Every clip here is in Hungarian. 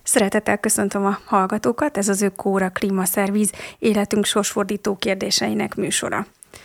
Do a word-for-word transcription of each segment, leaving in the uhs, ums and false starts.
Szeretettel köszöntöm a hallgatókat, ez az Ökóra Klímaszerviz életünk sorsfordító kérdéseinek műsora.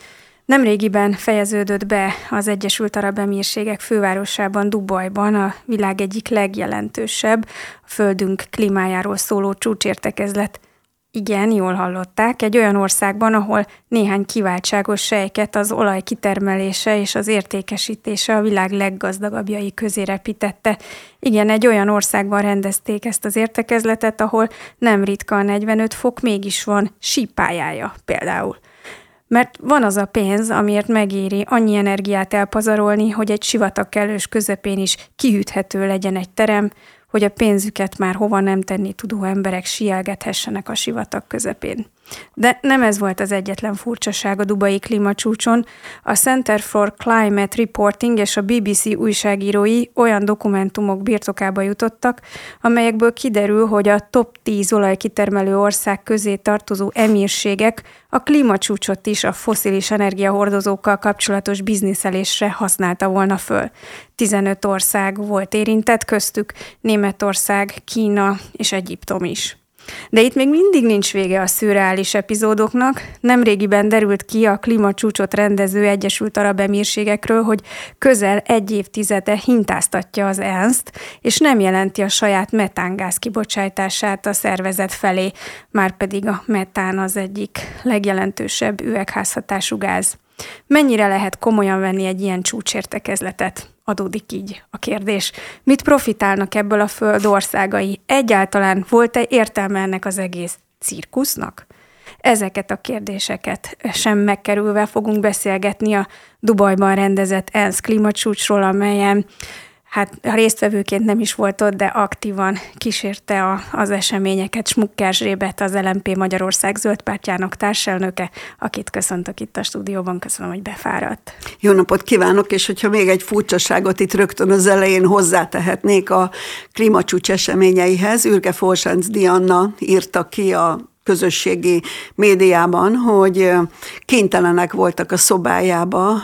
Nemrégiben fejeződött be az Egyesült Arab Emírségek fővárosában, Dubajban a világ egyik legjelentősebb, a Földünk klímájáról szóló csúcsértekezlet. Igen, jól hallották, egy olyan országban, ahol néhány kiváltságos sejket az olaj kitermelése és az értékesítése a világ leggazdagabbjai közé repítette. Igen, egy olyan országban rendezték ezt az értekezletet, ahol nem ritka a negyvenöt fok, mégis van sípályája például. Mert van az a pénz, amiért megéri annyi energiát elpazarolni, hogy egy sivatag kellős közepén is kihűthető legyen egy terem, hogy a pénzüket már hova nem tenni tudó emberek síelgethessenek a sivatag közepén. De nem ez volt az egyetlen furcsaság a dubai klímacsúcson. A Center for Climate Reporting és a bé bé cé újságírói olyan dokumentumok birtokába jutottak, amelyekből kiderül, hogy a top tíz olajkitermelő ország közé tartozó emírségek a klímacsúcsot is a fosszilis energiahordozókkal kapcsolatos bizniszelésre használta volna föl. tizenöt ország volt érintett, köztük Németország, Kína és Egyiptom is. De itt még mindig nincs vége a szürreális epizódoknak. Nemrégiben derült ki a klímacsúcsot rendező Egyesült Arab Emírségekről, hogy közel egy évtizede hintáztatja az é en es té, és nem jelenti a saját metángáz kibocsátását a szervezet felé, márpedig a metán az egyik legjelentősebb üvegházhatású gáz. Mennyire lehet komolyan venni egy ilyen csúcsértekezletet? Adódik így a kérdés. Mit profitálnak ebből a föld országai? Egyáltalán volt-e értelme ennek az egész cirkusznak? Ezeket a kérdéseket sem megkerülve fogunk beszélgetni a Dubajban rendezett é en es klímacsúcsról, amelyen hát a résztvevőként nem is volt ott, de aktívan kísérte a, az eseményeket Smucker Zsébet, az el em pé Magyarország Zöldpártjának társelnöke, akit köszöntök itt a stúdióban. Köszönöm, hogy befáradt. Jó napot kívánok, és hogyha még egy furcsaságot itt rögtön az elején hozzátehetnék a klímacsúcs eseményeihez, Ürge Forsánc Diana írta ki a közösségi médiában, hogy kénytelenek voltak a szobájába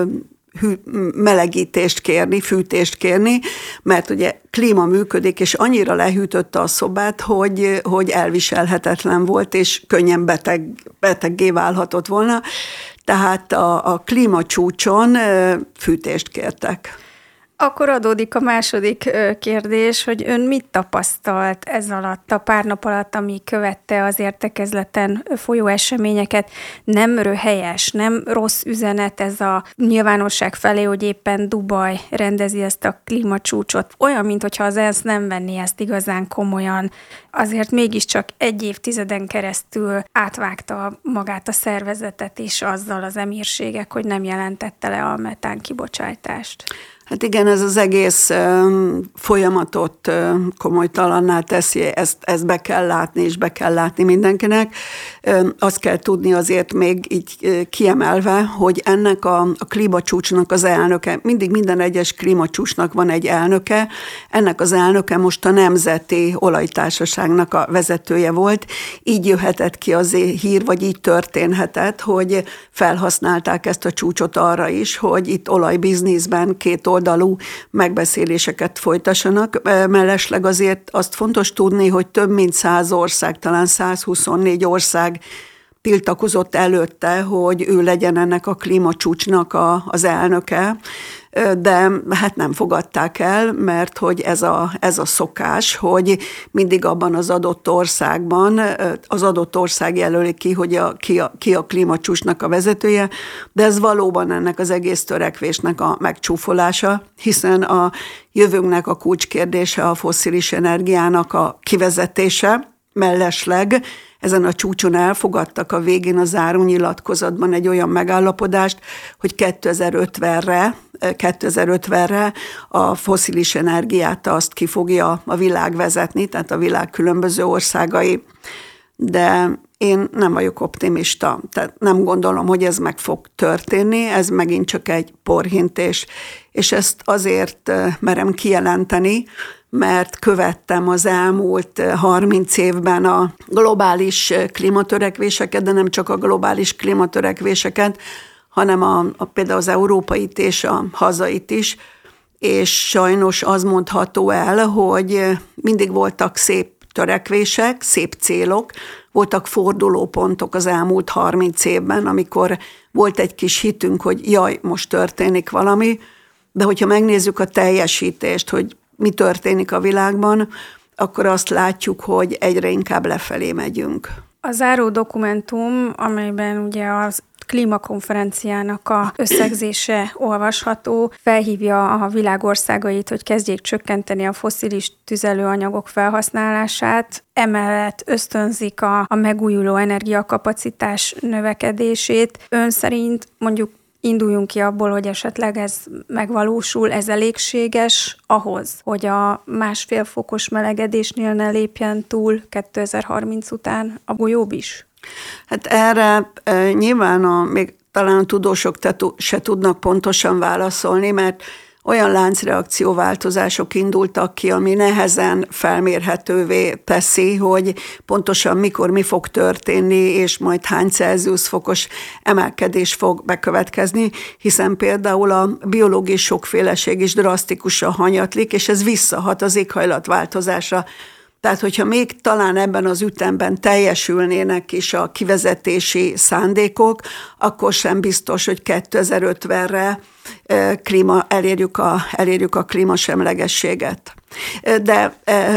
Hű, melegítést kérni, fűtést kérni, mert ugye klíma működik, és annyira lehűtötte a szobát, hogy, hogy elviselhetetlen volt, és könnyen beteg, beteggé válhatott volna. Tehát a, a klímacsúcson fűtést kértek. Akkor adódik a második kérdés, hogy ön mit tapasztalt ez alatt, a pár nap alatt, ami követte az értekezleten folyó eseményeket? Nem röhelyes, nem rossz üzenet ez a nyilvánosság felé, hogy éppen Dubaj rendezi ezt a klímacsúcsot. Olyan, mintha az é en es nem venné ezt igazán komolyan. Azért mégiscsak egy évtizeden keresztül átvágta magát a szervezetet is azzal az emírségek, hogy nem jelentette le a metán kibocsátást. Hát igen, ez az egész um, folyamatot um, komolytalanná teszi, ezt, ezt be kell látni, és be kell látni mindenkinek. Um, azt kell tudni azért még így uh, kiemelve, hogy ennek a, a klímacsúcsnak az elnöke, mindig minden egyes klímacsúcsnak van egy elnöke, ennek az elnöke most a Nemzeti Olajtársaságnak a vezetője volt, így jöhetett ki az hír, vagy így történhetett, hogy felhasználták ezt a csúcsot arra is, hogy itt olajbizniszben két oldalú megbeszéléseket folytassanak. Mellesleg azért azt fontos tudni, hogy több mint száz ország, talán százhuszonnégy ország tiltakozott előtte, hogy ő legyen ennek a klímacsúcsnak a, az elnöke, de hát nem fogadták el, mert hogy ez a, ez a szokás, hogy mindig abban az adott országban, az adott ország jelöli ki, hogy a, ki, a, ki a klímacsúcsnak a vezetője, de ez valóban ennek az egész törekvésnek a megcsúfolása, hiszen a jövőnknek a kulcskérdése a fosszilis energiának a kivezetése, mellesleg ezen a csúcson elfogadtak a végén a zárónyilatkozatban egy olyan megállapodást, hogy kétezer-ötvenre, kétezer-ötvenre a fosszilis energiát azt ki fogja a világ vezetni, tehát a világ különböző országai. De én nem vagyok optimista, tehát nem gondolom, hogy ez meg fog történni, ez megint csak egy porhintés, és ezt azért merem kijelenteni, mert követtem az elmúlt harminc évben a globális klímatörekvéseket, de nem csak a globális klímatörekvéseket, hanem a, a, például az európait és a hazait is, és sajnos az mondható el, hogy mindig voltak szép törekvések, szép célok, voltak fordulópontok az elmúlt harminc évben, amikor volt egy kis hitünk, hogy jaj, most történik valami, de hogyha megnézzük a teljesítést, hogy mi történik a világban, akkor azt látjuk, hogy egyre inkább lefelé megyünk. A záró dokumentum, amelyben ugye az klímakonferenciának a összegzése olvasható, felhívja a világországait, hogy kezdjék csökkenteni a fosszilis tüzelőanyagok felhasználását, emellett ösztönzik a, a megújuló energiakapacitás növekedését. Ön szerint mondjuk induljunk ki abból, hogy esetleg ez megvalósul, ez elégséges ahhoz, hogy a másfél fokos melegedésnél ne lépjen túl kétezer-harminc után a golyó is? Hát erre e, nyilván a, még talán a tudósok te, se tudnak pontosan válaszolni, mert olyan láncreakcióváltozások indultak ki, ami nehezen felmérhetővé teszi, hogy pontosan mikor mi fog történni, és majd hány Celsius fokos emelkedés fog bekövetkezni, hiszen például a biológiai sokféleség is drasztikusan hanyatlik, és ez visszahat az éghajlatváltozásra. Tehát, hogyha még talán ebben az ütemben teljesülnének is a kivezetési szándékok, akkor sem biztos, hogy kétezer-ötvenre klíma, elérjük, a, elérjük a klímasemlegességet. De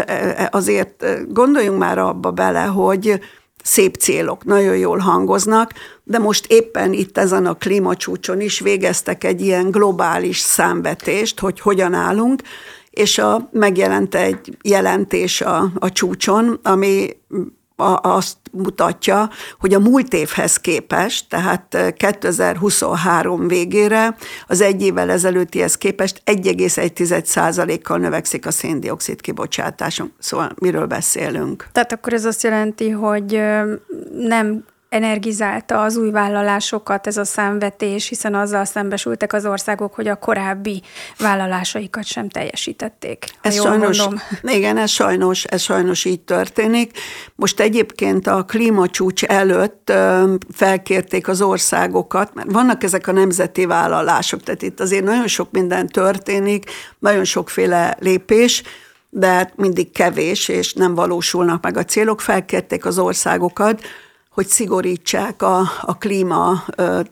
azért gondoljunk már abba bele, hogy szép célok, nagyon jól hangoznak, de most éppen itt ezen a klímacsúcson is végeztek egy ilyen globális számvetést, hogy hogyan állunk, és a, megjelent egy jelentés a, a csúcson, ami a, azt mutatja, hogy a múlt évhez képest, tehát kétezer-huszonhárom végére az egy évvel ezelőttihez képest egy egész egy százalékkal növekszik a szén-dioxid kibocsátásunk. Szóval miről beszélünk? Tehát akkor ez azt jelenti, hogy nem energizálta az új vállalásokat ez a számvetés, hiszen azzal szembesültek az országok, hogy a korábbi vállalásaikat sem teljesítették. Ez sajnos, igen, ez sajnos, ez sajnos így történik. Most egyébként a klímacsúcs előtt felkérték az országokat, mert vannak ezek a nemzeti vállalások, tehát itt azért nagyon sok minden történik, nagyon sokféle lépés, de mindig kevés, és nem valósulnak meg a célok. Felkérték az országokat, hogy szigorítsák a, a klíma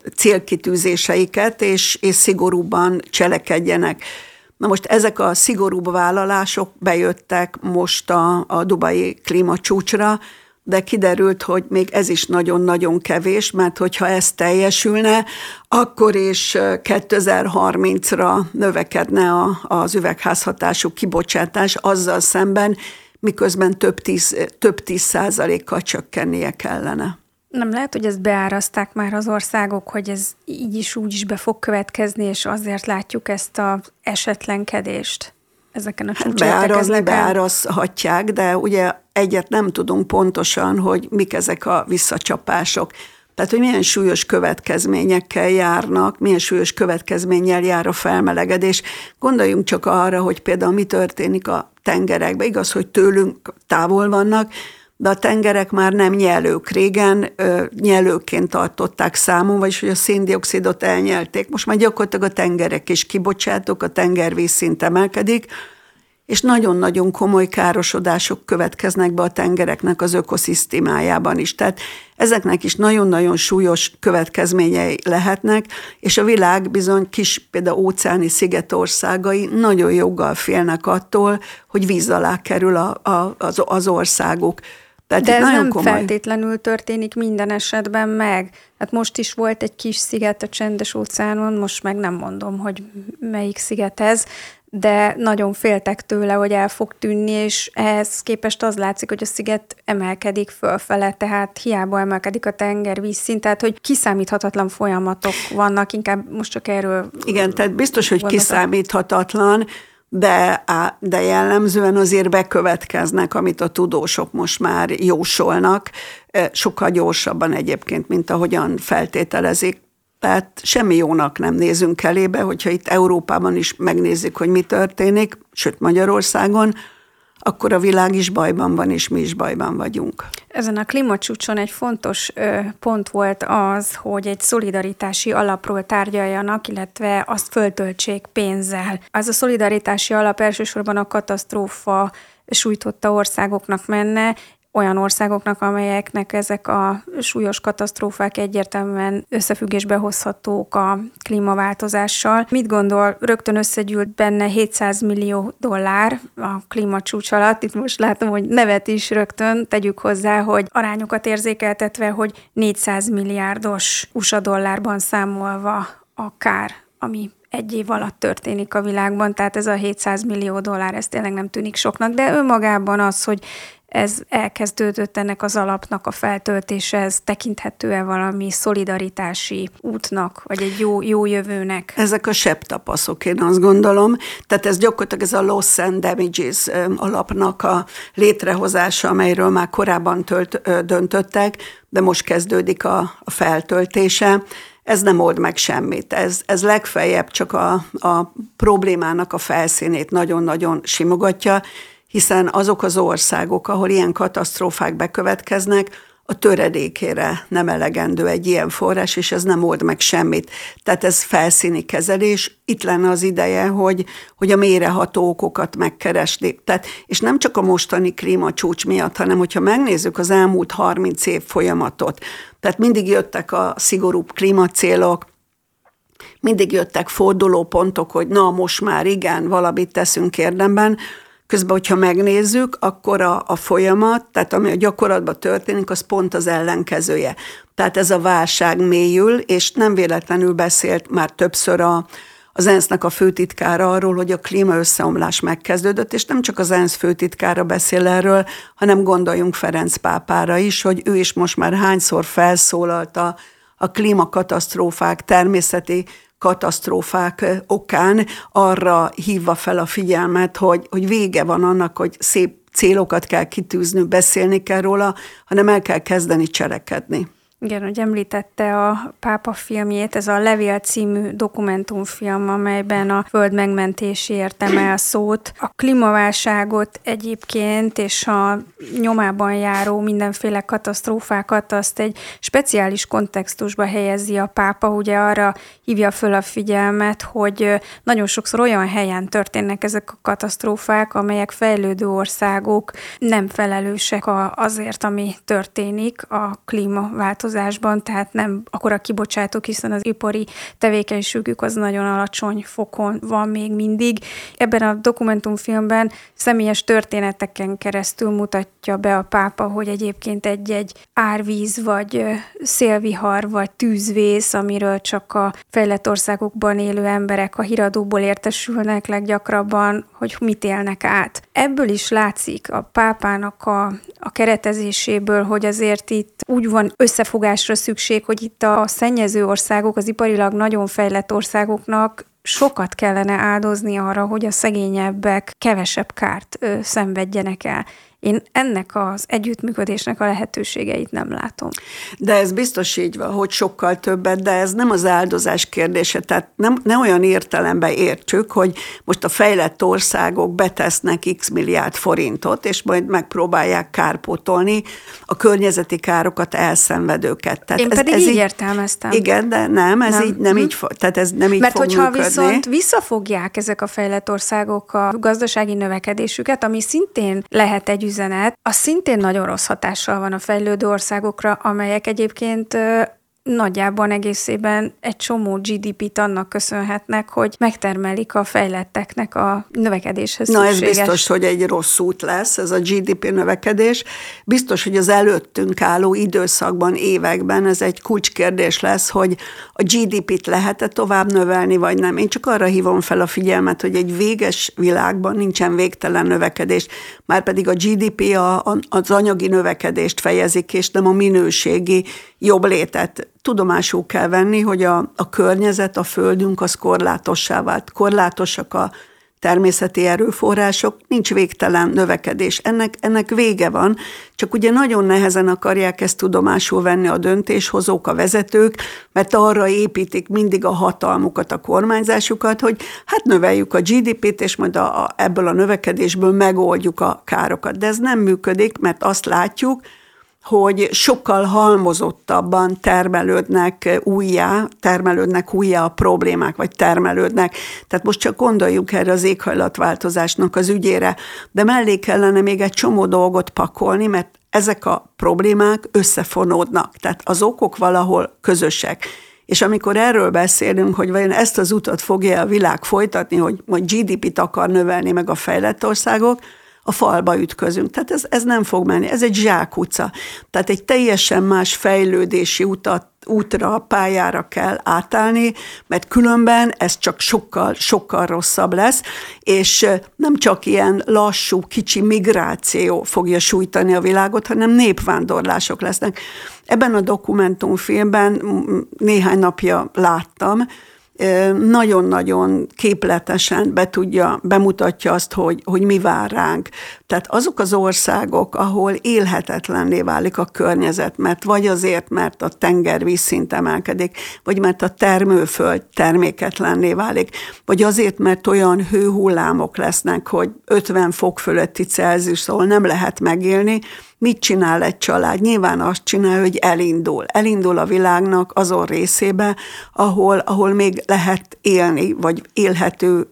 célkitűzéseiket, és, és szigorúbban cselekedjenek. Na most ezek a szigorúbb vállalások bejöttek most a, a dubai klímacsúcsra, de kiderült, hogy még ez is nagyon-nagyon kevés, mert hogyha ez teljesülne, akkor is kétezer-harmincra növekedne a, az üvegházhatású kibocsátás azzal szemben, miközben több tíz, több tíz százalékkal csökkennie kellene. Nem lehet, hogy ezt beáraszták már az országok, hogy ez így is úgy is be fog következni, és azért látjuk ezt az esetlenkedést ezeken a csúcsértekezleken? Beárazni beárazhatják, de ugye egyet nem tudunk pontosan, hogy mik ezek a visszacsapások. Tehát, hogy milyen súlyos következményekkel járnak, milyen súlyos következménnyel jár a felmelegedés. Gondoljunk csak arra, hogy például mi történik a tengerekben. Igaz, hogy tőlünk távol vannak, de a tengerek már nem nyelők. Régen ö, nyelőként tartották számon, vagyis hogy a szén-dioxidot elnyelték. Most már gyakorlatilag a tengerek is kibocsátók, a tengervíz szint emelkedik, és nagyon-nagyon komoly károsodások következnek be a tengereknek az ökoszisztémájában is. Tehát ezeknek is nagyon-nagyon súlyos következményei lehetnek, és a világ bizony kis, például óceáni szigetországai nagyon joggal félnek attól, hogy víz alá kerül a, a, az, az országuk. Tehát de ez nagyon nem komoly. feltétlenül történik minden esetben meg. Hát most is volt egy kis sziget a Csendes-óceánon, most meg nem mondom, hogy melyik sziget ez, de nagyon féltek tőle, hogy el fog tűnni, és ehhez képest az látszik, hogy a sziget emelkedik fölfele, tehát hiába emelkedik a tengervízszint, tehát hogy kiszámíthatatlan folyamatok vannak, inkább most csak erről... Igen, tehát biztos, hogy kiszámíthatatlan, de, de jellemzően azért bekövetkeznek, amit a tudósok most már jósolnak, sokkal gyorsabban egyébként, mint ahogyan feltételezik. Tehát semmi jónak nem nézünk elébe, hogyha itt Európában is megnézzük, hogy mi történik, sőt Magyarországon, akkor a világ is bajban van, és mi is bajban vagyunk. Ezen a klímacsúcson egy fontos ö, pont volt az, hogy egy szolidaritási alapról tárgyaljanak, illetve azt föltöltsék pénzzel. Az a szolidaritási alap elsősorban a katasztrófa sújtotta országoknak menne, olyan országoknak, amelyeknek ezek a súlyos katasztrófák egyértelműen összefüggésbe hozhatók a klímaváltozással. Mit gondol, rögtön összegyűlt benne hétszáz millió dollár a klímacsúcs alatt. Itt most látom, hogy nevet is rögtön tegyük hozzá, hogy arányokat érzékeltetve, hogy négyszáz milliárdos u es á dollárban számolva a kár, ami egy év alatt történik a világban, tehát ez a hétszáz millió dollár, ez tényleg nem tűnik soknak, de önmagában az, hogy ez elkezdődött ennek az alapnak a feltöltése, ez tekinthető-e valami szolidaritási útnak, vagy egy jó, jó jövőnek? Ezek a sebtapaszok, én azt gondolom. Tehát ez gyakorlatilag ez a Loss and Damages alapnak a létrehozása, amelyről már korábban tölt, döntöttek, de most kezdődik a, a feltöltése. Ez nem old meg semmit. Ez, ez legfeljebb csak a, a problémának a felszínét nagyon-nagyon simogatja, hiszen azok az országok, ahol ilyen katasztrófák bekövetkeznek, a töredékére nem elegendő egy ilyen forrás, és ez nem old meg semmit. Tehát ez felszíni kezelés. Itt lenne az ideje, hogy, hogy a mélyreható okokat megkeresni. Tehát, és nem csak a mostani klímacsúcs miatt, hanem hogyha megnézzük az elmúlt harminc év folyamatot, tehát mindig jöttek a szigorúbb klímacélok, mindig jöttek fordulópontok, hogy na most már igen, valamit teszünk érdemben. Közben, hogyha megnézzük, akkor a, a folyamat, tehát ami a gyakorlatban történik, az pont az ellenkezője. Tehát ez a válság mélyül, és nem véletlenül beszélt már többször a, az ENSZ-nek a főtitkára arról, hogy a klímaösszeomlás megkezdődött, és nem csak az ENSZ főtitkára beszél erről, hanem gondoljunk Ferenc pápára is, hogy ő is most már hányszor felszólalt a, a klímakatasztrófák, természeti katasztrófák okán, arra hívva fel a figyelmet, hogy, hogy vége van annak, hogy szép célokat kell kitűzni, beszélni kell róla, hanem el kell kezdeni cselekedni. Igen, hogy említette a pápa filmjét, ez a Levél című dokumentumfilm, amelyben a föld megmentéséért emel szót. A klímaválságot egyébként és a nyomában járó mindenféle katasztrófákat azt egy speciális kontextusba helyezi a pápa, ugye arra hívja föl a figyelmet, hogy nagyon sokszor olyan helyen történnek ezek a katasztrófák, amelyek fejlődő országok nem felelősek azért, ami történik a klímaváltozásban, tehát nem akkora kibocsátók, hiszen az ipari tevékenységük az nagyon alacsony fokon van még mindig. Ebben a dokumentumfilmben személyes történeteken keresztül mutatja be a pápa, hogy egyébként egy-egy árvíz, vagy szélvihar, vagy tűzvész, amiről csak a fejlett országokban élő emberek a híradóból értesülnek leggyakrabban, hogy mit élnek át. Ebből is látszik a pápának a, a keretezéséből, hogy azért itt úgy van összefogásra szükség, hogy itt a szennyező országok, az iparilag nagyon fejlett országoknak sokat kellene áldozni arra, hogy a szegényebbek kevesebb kárt ö, szenvedjenek el. Én ennek az együttműködésnek a lehetőségeit nem látom. De ez biztos így van, hogy sokkal többet, de ez nem az áldozás kérdése. Tehát nem, ne olyan értelemben értsük, hogy most a fejlett országok betesznek x milliárd forintot, és majd megpróbálják kárpótolni a környezeti károkat, elszenvedőket. Tehát Én ez, pedig ez így így értelmeztem. Igen, de nem, ez nem, így, nem, hm. így, tehát ez nem így Mert fog hogyha működni. Viszont visszafogják ezek a fejlett országok a gazdasági növekedésüket, ami szintén lehet egy üzenet, az szintén nagyon rossz hatással van a fejlődő országokra, amelyek egyébként nagyjából egészében egy csomó gé dé pét annak köszönhetnek, hogy megtermelik a fejletteknek a növekedéshez Na szükséges. ez biztos, hogy egy rossz út lesz, ez a gé dé pé növekedés. Biztos, hogy az előttünk álló időszakban, években ez egy kulcskérdés lesz, hogy a gé dé pét lehet-e tovább növelni, vagy nem. Én csak arra hívom fel a figyelmet, hogy egy véges világban nincsen végtelen növekedés, márpedig a gé dé pé a, az anyagi növekedést fejezik, és nem a minőségi jobb létet. Tudomásul kell venni, hogy a, a környezet, a földünk az korlátossá vált. Korlátosak a természeti erőforrások, nincs végtelen növekedés. Ennek, ennek vége van, csak ugye nagyon nehezen akarják ezt tudomásul venni a döntéshozók, a vezetők, mert arra építik mindig a hatalmukat, a kormányzásukat, hogy hát növeljük a gé dé pét, és majd a, a, ebből a növekedésből megoldjuk a károkat. De ez nem működik, mert azt látjuk, hogy sokkal halmozottabban termelődnek újjá, termelődnek újjá a problémák, vagy termelődnek. Tehát most csak gondoljuk erre az éghajlatváltozásnak az ügyére, de mellé kellene még egy csomó dolgot pakolni, mert ezek a problémák összefonódnak. Tehát az okok valahol közösek. És amikor erről beszélünk, hogy vajon ezt az utat fogja a világ folytatni, hogy majd gé dé pét akar növelni meg a fejlett országok, a falba ütközünk. Tehát ez, ez nem fog menni. Ez egy zsákutca. Tehát egy teljesen más fejlődési utat, útra, pályára kell átállni, mert különben ez csak sokkal, sokkal rosszabb lesz, és nem csak ilyen lassú, kicsi migráció fogja sújtani a világot, hanem népvándorlások lesznek. Ebben a dokumentumfilmben néhány napja láttam, nagyon-nagyon képletesen be tudja, bemutatja azt, hogy, hogy mi vár ránk. Tehát azok az országok, ahol élhetetlenné válik a környezet, mert vagy azért, mert a tenger vízszint emelkedik, vagy mert a termőföld terméketlenné válik, vagy azért, mert olyan hőhullámok lesznek, hogy ötven fok fölötti Celsiuszról nem lehet megélni. Mit csinál egy család? Nyilván azt csinál, hogy elindul. Elindul a világnak azon részébe, ahol, ahol még lehet élni, vagy élhető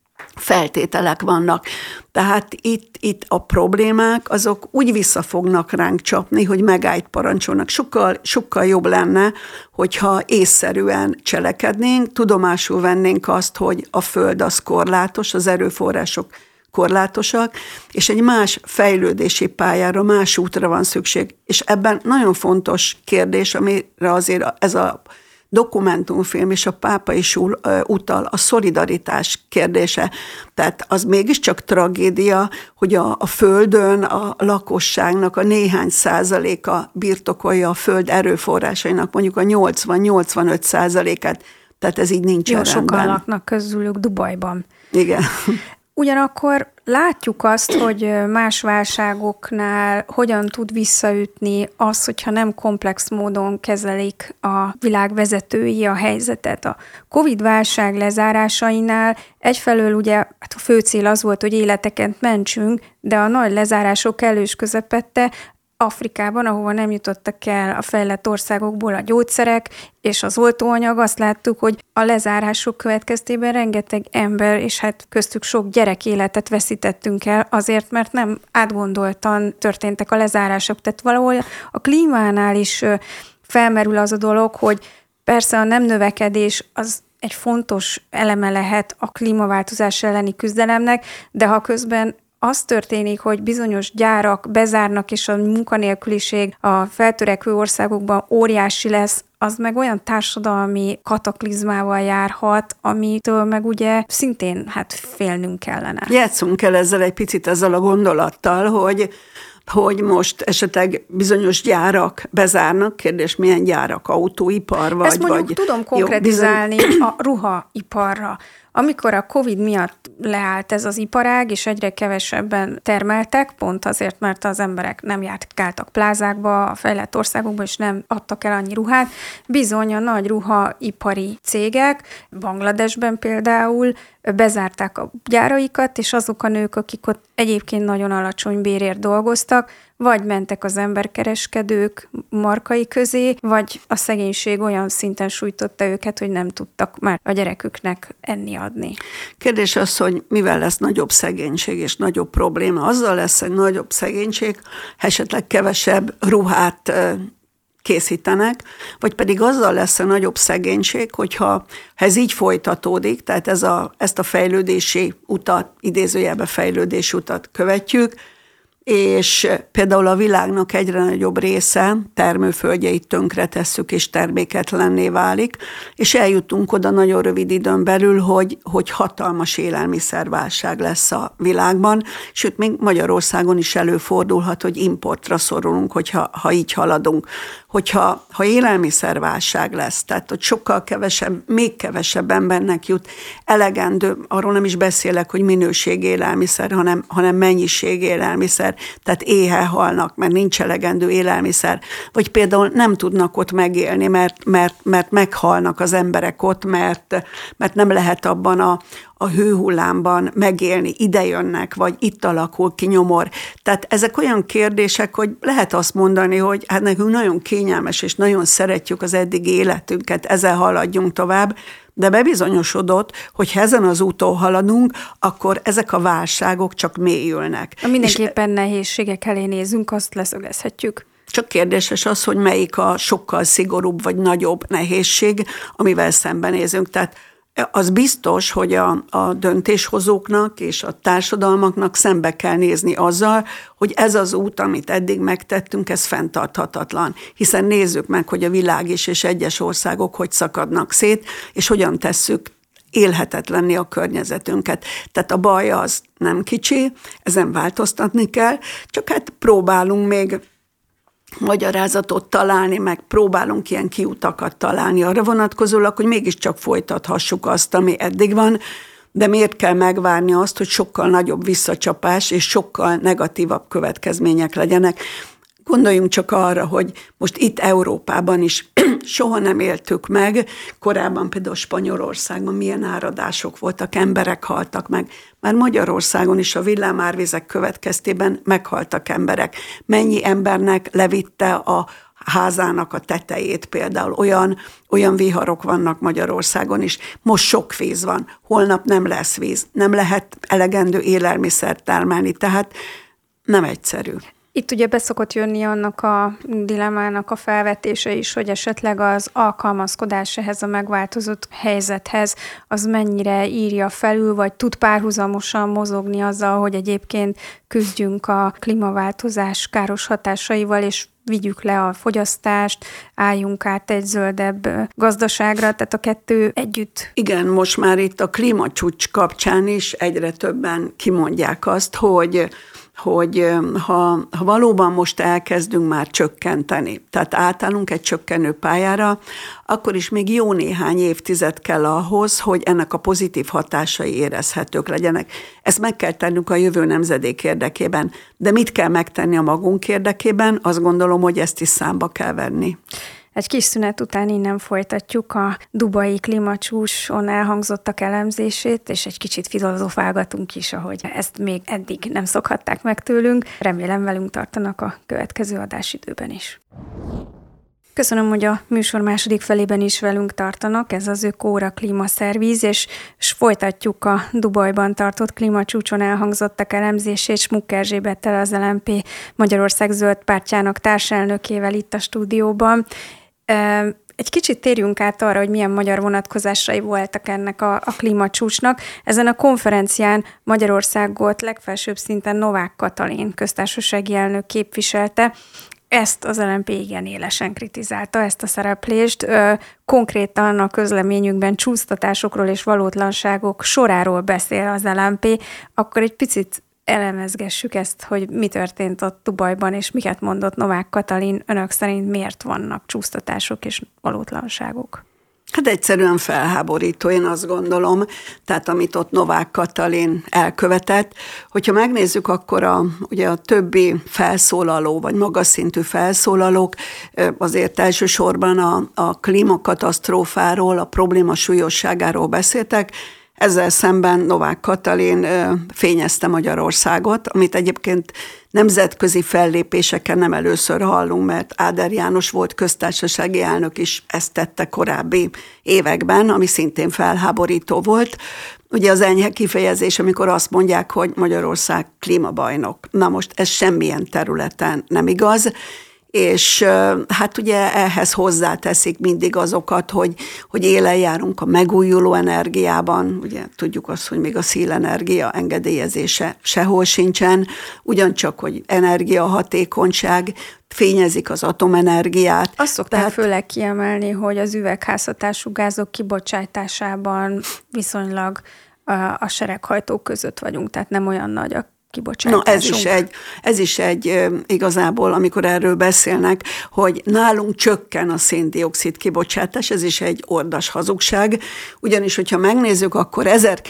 feltételek vannak. Tehát itt, itt a problémák, azok úgy vissza fognak ránk csapni, hogy megállt parancsolnak. Sokkal, sokkal jobb lenne, hogyha észszerűen cselekednénk, tudomásul vennénk azt, hogy a föld az korlátos, az erőforrások korlátosak, és egy más fejlődési pályára, más útra van szükség. És ebben nagyon fontos kérdés, amire azért ez a dokumentumfilm és a pápa is utal, a szolidaritás kérdése. Tehát az mégiscsak tragédia, hogy a, a földön a lakosságnak a néhány százaléka birtokolja a föld erőforrásainak, mondjuk a nyolcvan-nyolcvanöt százalékát. Tehát ez így nincs rendben. Jó sokan laknak közülük Dubajban. Igen. Ugyanakkor látjuk azt, hogy más válságoknál hogyan tud visszaütni az, hogyha nem komplex módon kezelik a világ vezetői a helyzetet. A Covid-válság lezárásainál egyfelől ugye hát a fő cél az volt, hogy életeket mentsünk, de a nagy lezárások kellős közepette Afrikában, ahova nem jutottak el a fejlett országokból a gyógyszerek és az oltóanyag, azt láttuk, hogy a lezárások következtében rengeteg ember, és hát köztük sok gyerek életet veszítettünk el azért, mert nem átgondoltan történtek a lezárások. Tehát valahol a klímánál is felmerül az a dolog, hogy persze a nem növekedés az egy fontos eleme lehet a klímaváltozás elleni küzdelemnek, de ha közben az történik, hogy bizonyos gyárak bezárnak, és a munkanélküliség a feltörekvő országokban óriási lesz, az meg olyan társadalmi kataklizmával járhat, amitől meg ugye szintén hát félnünk kellene. Játszunk el ezzel egy picit ezzel a gondolattal, hogy hogy most esetleg bizonyos gyárak bezárnak, kérdés, milyen gyárak, autóipar vagy... Ezt mondjuk vagy, tudom konkretizálni jó, bizony... a ruhaiparra. Amikor a Covid miatt leállt ez az iparág, és egyre kevesebben termeltek, pont azért, mert az emberek nem járkáltak plázákba, a fejlett országokba, és nem adtak el annyi ruhát, bizony a nagy ruhaipari cégek, Bangladesben például bezárták a gyáraikat, és azok a nők, akik ott egyébként nagyon alacsony bérért dolgoztak, vagy mentek az emberkereskedők markai közé, vagy a szegénység olyan szinten sújtotta őket, hogy nem tudtak már a gyereküknek enni adni. Kérdés az, hogy mivel lesz nagyobb szegénység és nagyobb probléma. Azzal lesz egy nagyobb szegénység, esetleg kevesebb ruhát készítenek, vagy pedig azzal lesz a nagyobb szegénység, hogyha ez így folytatódik, tehát ez a, ezt a fejlődési utat, idézőjelben fejlődési utat követjük, és például a világnak egyre nagyobb része termőföldjeit tönkretesszük, és terméketlenné válik, és eljutunk oda nagyon rövid időn belül, hogy, hogy hatalmas élelmiszerválság lesz a világban, sőt, még Magyarországon is előfordulhat, hogy importra szorulunk, hogyha, ha így haladunk. Hogyha ha élelmiszerválság lesz, tehát hogy sokkal kevesebb, még kevesebb embernek jut elegendő, arról nem is beszélek, hogy minőség élelmiszer, hanem, hanem mennyiség élelmiszer, élelmiszer, tehát éhe halnak, mert nincs elegendő élelmiszer, vagy például nem tudnak ott megélni, mert, mert, mert meghalnak az emberek ott, mert, mert nem lehet abban a, a hőhullámban megélni, ide jönnek, vagy itt alakul ki nyomor. Tehát ezek olyan kérdések, hogy lehet azt mondani, hogy hát nekünk nagyon kényelmes, és nagyon szeretjük az eddigi életünket, ezzel haladjunk tovább, de bebizonyosodott, hogy ha ezen az úton haladunk, akkor ezek a válságok csak mélyülnek. Mindenképpen és nehézségek elé nézünk, azt leszögezhetjük. Csak kérdéses az, hogy melyik a sokkal szigorúbb vagy nagyobb nehézség, amivel szembenézünk. Tehát az biztos, hogy a, a döntéshozóknak és a társadalmaknak szembe kell nézni azzal, hogy ez az út, amit eddig megtettünk, ez fenntarthatatlan. Hiszen nézzük meg, hogy a világ is és egyes országok hogy szakadnak szét, és hogyan tesszük élhetetlenné a környezetünket. Tehát a baj az nem kicsi, ezen változtatni kell, csak hát próbálunk még magyarázatot találni, meg próbálunk ilyen kiutakat találni arra vonatkozólag, hogy mégiscsak folytathassuk azt, ami eddig van, de miért kell megvárni azt, hogy sokkal nagyobb visszacsapás és sokkal negatívabb következmények legyenek. Gondoljunk csak arra, hogy most itt Európában is soha nem éltük meg, korábban például Spanyolországban milyen áradások voltak, emberek haltak meg. Már Magyarországon is a villámárvizek következtében meghaltak emberek. Mennyi embernek levitte a házának a tetejét például. Olyan, olyan viharok vannak Magyarországon is. Most sok víz van, holnap nem lesz víz, nem lehet elegendő élelmiszert termelni, tehát nem egyszerű. Itt ugye beszokott jönni annak a dilemmának a felvetése is, hogy esetleg az alkalmazkodás ehhez a megváltozott helyzethez az mennyire írja felül, vagy tud párhuzamosan mozogni azzal, hogy egyébként küzdjünk a klímaváltozás káros hatásaival, és vigyük le a fogyasztást, álljunk át egy zöldebb gazdaságra, tehát a kettő együtt. Igen, most már itt a klímacsúcs kapcsán is egyre többen kimondják azt, hogy hogy ha, ha valóban most elkezdünk már csökkenteni, tehát átállunk egy csökkenő pályára, akkor is még jó néhány évtized kell ahhoz, hogy ennek a pozitív hatásai érezhetők legyenek. Ezt meg kell tennünk a jövő nemzedék érdekében, de mit kell megtenni a magunk érdekében, azt gondolom, hogy ezt is számba kell venni. Egy kis szünet után innen folytatjuk a dubai klímacsúcson elhangzottak elemzését, és egy kicsit filozofálgatunk is, ahogy ezt még eddig nem szokhatták meg tőlünk. Remélem velünk tartanak a következő adásidőben is. Köszönöm, hogy a műsor második felében is velünk tartanak, ez az Ökóra klímaszervíz, és, és folytatjuk a Dubajban tartott klímacsúcson elhangzottak elemzését Smuk Erzsébettel, az el em pé Magyarország Zöld Pártjának társelnökével itt a stúdióban. Egy kicsit térjünk át arra, hogy milyen magyar vonatkozásai voltak ennek a, a klímacsúcsnak. Ezen a konferencián Magyarországot legfelsőbb szinten Novák Katalin köztársasági elnök képviselte. Ezt az el em pé igen élesen kritizálta, ezt a szereplést. Konkrétan a közleményükben csúsztatásokról és valótlanságok soráról beszél az el em pé. Akkor egy picit elemezgessük ezt, hogy mi történt ott Dubajban, és miket mondott Novák Katalin. Önök szerint miért vannak csúsztatások és valótlanságok? Hát egyszerűen felháborító, én azt gondolom, tehát amit ott Novák Katalin elkövetett. Hogyha megnézzük, akkor a, ugye a többi felszólaló, vagy magas szintű felszólalók azért elsősorban a, a klímakatasztrófáról, a probléma súlyosságáról beszéltek. Ezzel szemben Novák Katalin fényezte Magyarországot, amit egyébként nemzetközi fellépéseken nem először hallunk, mert Áder János volt köztársasági elnök is ezt tette korábbi években, ami szintén felháborító volt. Ugye az enyhe kifejezés, amikor azt mondják, hogy Magyarország klímabajnok. Na most ez semmilyen területen nem igaz, és hát ugye ehhez hozzáteszik mindig azokat, hogy, hogy élen járunk a megújuló energiában, ugye tudjuk azt, hogy még a szélenergia engedélyezése sehol sincsen, ugyancsak, hogy energiahatékonyság, fényezik az atomenergiát. Azt szokták Tehát... főleg kiemelni, hogy az üvegházhatású gázok kibocsátásában viszonylag a, a sereghajtók között vagyunk, tehát nem olyan nagy a kibocsátásunk. Na ez is egy, ez is egy igazából, amikor erről beszélnek, hogy nálunk csökken a szén-dioxid kibocsátás, ez is egy ordas hazugság, ugyanis, hogyha megnézzük, akkor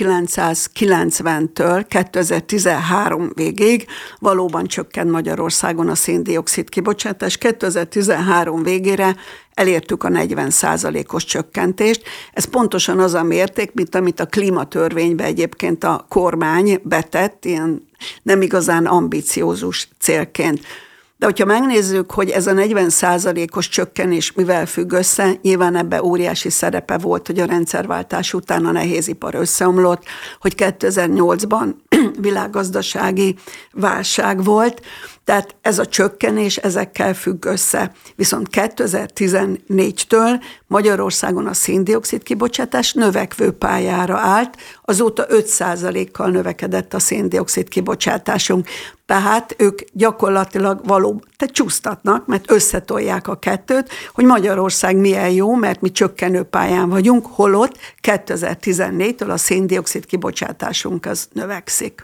ezerkilencszázkilencventől kétezer-tizenhárom végéig valóban csökkent Magyarországon a szén-dioxid kibocsátás. kétezer-tizenhárom végére elértük a negyven százalékos csökkentést. Ez pontosan az a mérték, mint amit a klímatörvénybe egyébként a kormány betett, ilyen nem igazán ambiciózus célként. De hogyha megnézzük, hogy ez a negyven százalékos csökkenés mivel függ össze, nyilván ebbe óriási szerepe volt, hogy a rendszerváltás után a nehézipar összeomlott, hogy kétezer-nyolcban világgazdasági válság volt, tehát ez a csökkenés ezekkel függ össze. Viszont kétezer-tizennégytől Magyarországon a szén-dioxid kibocsátás növekvő pályára állt, azóta öt százalékkal növekedett a szén-dioxid kibocsátásunk. Tehát ők gyakorlatilag valóban tehát csúsztatnak, mert összetolják a kettőt, hogy Magyarország milyen jó, mert mi csökkenő pályán vagyunk, holott kétezer-tizennégytől a szén-dioxid kibocsátásunk az növekszik.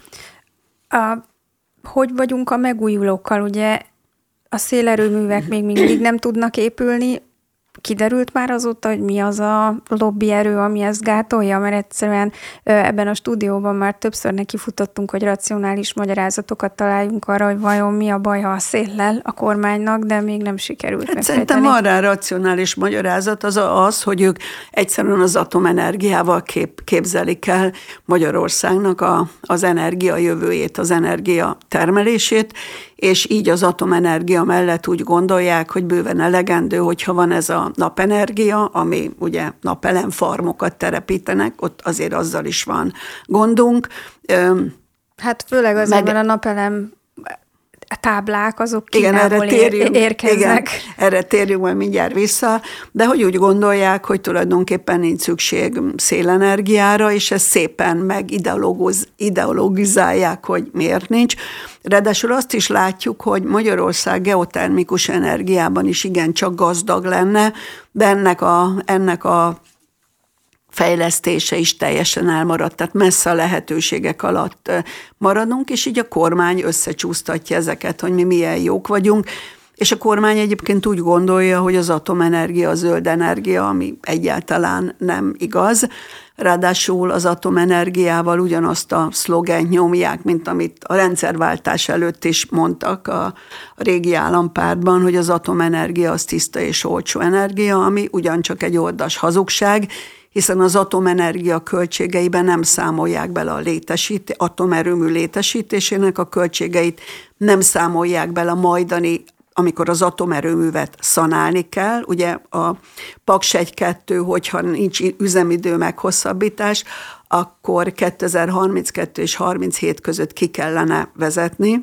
A, hogy vagyunk a megújulókkal? Ugye a szélerőművek még mindig nem tudnak épülni. Kiderült már azóta, hogy mi az a lobbyerő, ami ezt gátolja, mert egyszerűen ebben a stúdióban már többször nekifutottunk, hogy racionális magyarázatokat találjunk arra, hogy vajon mi a baja a széllel a kormánynak, de még nem sikerült hát szerintem van rá racionális magyarázat, az az, hogy ők egyszerűen az atomenergiával kép, képzelik el Magyarországnak a, az energia jövőjét, az energia termelését, és így az atomenergia mellett úgy gondolják, hogy bőven elegendő, hogyha van ez a napenergia, ami ugye napelemfarmokat telepítenek, ott azért azzal is van gondunk. Hát főleg azért, mert a napelem táblák, azok Kínából igen, erre térjünk, érkeznek. Igen, erre térjünk majd mindjárt vissza, de hogy úgy gondolják, hogy tulajdonképpen nincs szükség szélenergiára, és ezt szépen megideologizálják, hogy miért nincs. Ráadásul azt is látjuk, hogy Magyarország geotermikus energiában is igencsak gazdag lenne, de ennek a, ennek a fejlesztése is teljesen elmaradt, tehát messze a lehetőségek alatt maradunk, és így a kormány összecsúsztatja ezeket, hogy mi milyen jók vagyunk, és a kormány egyébként úgy gondolja, hogy az atomenergia a zöld energia, ami egyáltalán nem igaz. Ráadásul az atomenergiával ugyanazt a szlogent nyomják, mint amit a rendszerváltás előtt is mondtak a régi állampártban, hogy az atomenergia az tiszta és olcsó energia, ami ugyancsak egy oldas hazugság, hiszen az atomenergia költségeiben nem számolják bele a létesít, atomerőmű létesítésének a költségeit, nem számolják bele a majdani, amikor az atomerőművet szanálni kell. Ugye a Paks egy kettő, hogyha nincs üzemidő meghosszabbítás, akkor kétezer-harminckettő és harminchét között ki kellene vezetni.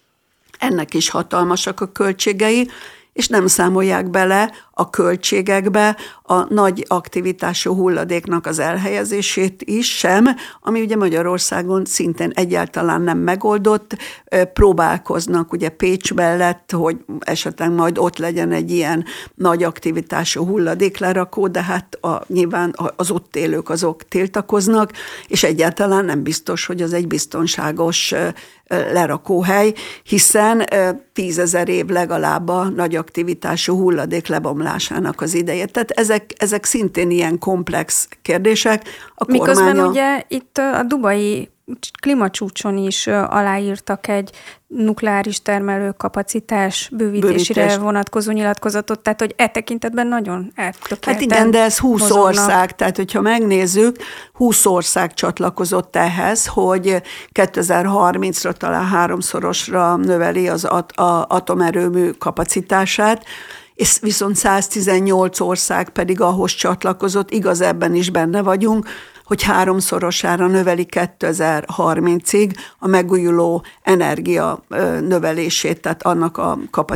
Ennek is hatalmasak a költségei, és nem számolják bele a költségekbe a nagy aktivitású hulladéknak az elhelyezését is sem, ami ugye Magyarországon szintén egyáltalán nem megoldott. Próbálkoznak ugye Pécs mellett, hogy esetleg majd ott legyen egy ilyen nagy aktivitású hulladéklerakó, de hát a, nyilván az ott élők azok tiltakoznak, és egyáltalán nem biztos, hogy az egy biztonságos lerakóhely, hiszen tízezer év legalább a nagy aktivitású hulladék lebomlásának az ideje. Tehát ezek, ezek szintén ilyen komplex kérdések. A Miközben kormánya... ugye itt a dubai klímacsúcson is aláírtak egy nukleáris termelőkapacitás bővítésére Bővítés. vonatkozó nyilatkozatot, tehát hogy e tekintetben nagyon eltökélten Hát igen, de ez húsz mozognak. ország, tehát hogyha megnézzük, húsz ország csatlakozott ehhez, hogy kétezer-harmincra talán háromszorosra növeli az at- a atomerőmű kapacitását, és viszont száztizennyolc ország pedig ahhoz csatlakozott, igaz, ebben is benne vagyunk, hogy háromszorosára növeli kétezer-harmincig a megújuló energia növelését, tehát annak a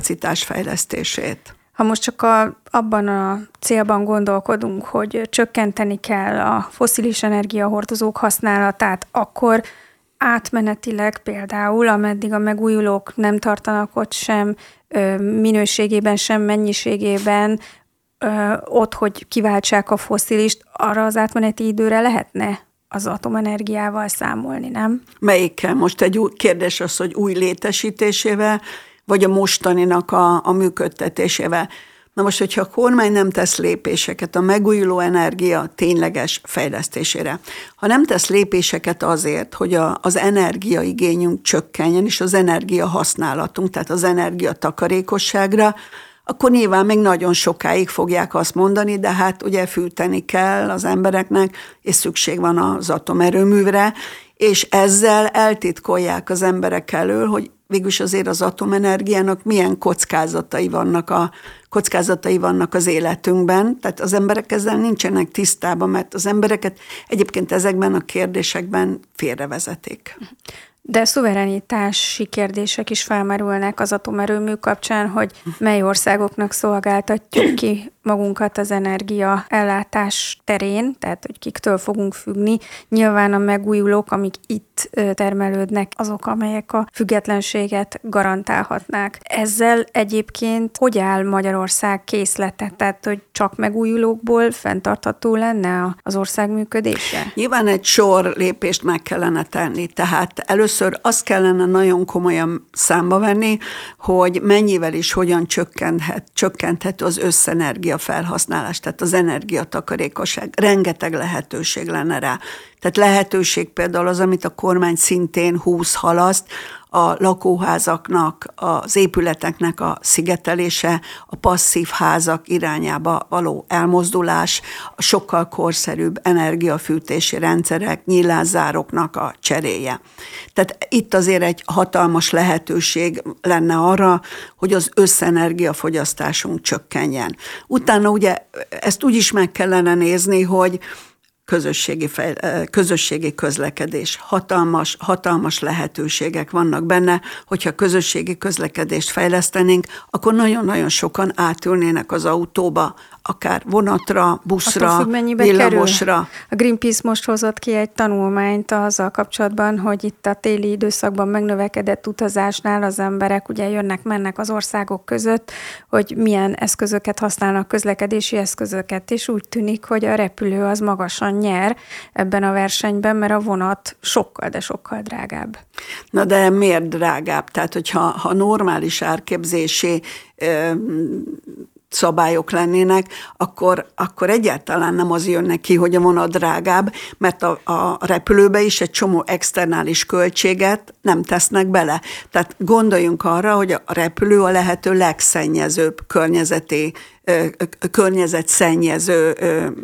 kapacitásfejlesztését. Ha most csak a, abban a célban gondolkodunk, hogy csökkenteni kell a fosszilis energiahordozók használatát, akkor átmenetileg például, ameddig a megújulók nem tartanak ott sem minőségében, sem mennyiségében, ott, hogy kiváltsák a fosszilist, arra az átmeneti időre lehetne az atomenergiával számolni, nem? Melyikkel? Most egy új kérdés az, hogy új létesítésével, vagy a mostaninak a, a működtetésével. Na most, hogyha a kormány nem tesz lépéseket a megújuló energia tényleges fejlesztésére, ha nem tesz lépéseket azért, hogy a, az energiaigényünk csökkenjen, és az energiahasználatunk, tehát az energiatakarékosságra, akkor nyilván még nagyon sokáig fogják azt mondani, de hát ugye fűteni kell az embereknek, és szükség van az atomerőművre, és ezzel eltitkolják az emberek elől, hogy végülis azért az atomenergiának milyen kockázatai vannak, a, kockázatai vannak az életünkben, tehát az emberek ezzel nincsenek tisztában, mert az embereket egyébként ezekben a kérdésekben félrevezetik. De szuverenitási kérdések is felmerülnek az atomerőmű kapcsán, hogy mely országoknak szolgáltatjuk ki magunkat az energia ellátás terén, tehát hogy kiktől fogunk függni. Nyilván a megújulók, amik itt termelődnek, azok, amelyek a függetlenséget garantálhatnák. Ezzel egyébként hogy áll Magyarország készlete? Tehát, hogy csak megújulókból fenntartható lenne az ország működése? Nyilván egy sor lépést meg kellene tenni, tehát először azt kellene nagyon komolyan számba venni, hogy mennyivel is hogyan csökkenthet, csökkenthető az összenergia felhasználás, tehát az energiatakarékosság. Rengeteg lehetőség lenne rá. Tehát lehetőség például az, amit a kormány szintén húz halaszt, a lakóházaknak, az épületeknek a szigetelése, a passzív házak irányába való elmozdulás, a sokkal korszerűbb energiafűtési rendszerek, nyílászároknak a cseréje. Tehát itt azért egy hatalmas lehetőség lenne arra, hogy az összenergiafogyasztásunk csökkenjen. Utána ugye ezt úgy is meg kellene nézni, hogy Közösségi, fej, közösségi közlekedés. Hatalmas, hatalmas lehetőségek vannak benne, hogyha közösségi közlekedést fejlesztenénk, akkor nagyon-nagyon sokan átülnének az autóba, akár vonatra, buszra, függ, villamosra. Kerül. A Greenpeace most hozott ki egy tanulmányt azzal kapcsolatban, hogy itt a téli időszakban megnövekedett utazásnál az emberek ugye jönnek-mennek az országok között, hogy milyen eszközöket használnak, közlekedési eszközöket, és úgy tűnik, hogy a repülő az magasan nyer ebben a versenyben, mert a vonat sokkal, de sokkal drágább. Na de miért drágább? Tehát, hogyha ha normális árképzési ö, szabályok lennének, akkor, akkor egyáltalán nem az jön neki, hogy a vonat drágább, mert a, a repülőbe is egy csomó externális költséget nem tesznek bele. Tehát gondoljunk arra, hogy a repülő a lehető legszennyezőbb környezeti, környezetszennyező